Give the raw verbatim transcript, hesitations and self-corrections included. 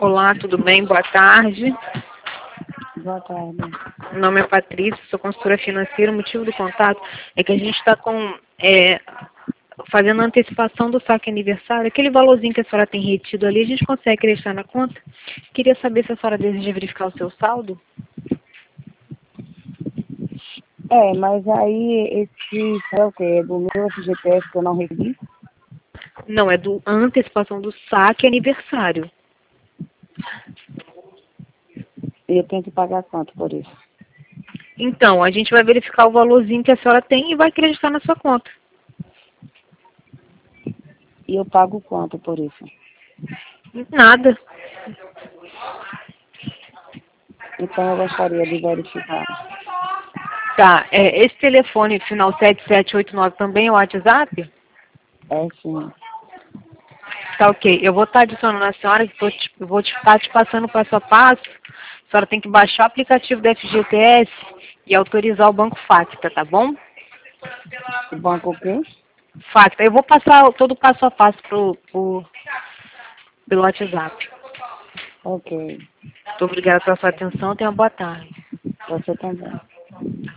Olá, tudo bem? Boa tarde. Boa tarde. Meu nome é Patrícia, sou consultora financeira. O motivo do contato é que a gente está com, é, fazendo a antecipação do saque aniversário. Aquele valorzinho que a senhora tem retido ali, a gente consegue deixar na conta? Queria saber se a senhora deseja verificar o seu saldo. É, mas aí esse é o quê? É do meu F G T S que eu não recebi? Não, é do a antecipação do saque aniversário. E eu tenho que pagar quanto por isso? Então, a gente vai verificar o valorzinho que a senhora tem e vai acreditar na sua conta. E eu pago quanto por isso? Nada. Então eu gostaria de verificar. Tá, é, esse telefone final sete sete oito nove também é o WhatsApp? É sim. Tá ok. Eu vou estar adicionando a senhora, que vou te, eu vou estar te passando passo a passo. A senhora tem que baixar o aplicativo da F G T S e autorizar o Banco Facta, tá bom? O banco o quê? Facta. Eu vou passar todo o passo a passo pro, pro, pelo WhatsApp. Ok. Muito obrigada pela sua atenção. Tenha uma boa tarde. Você também.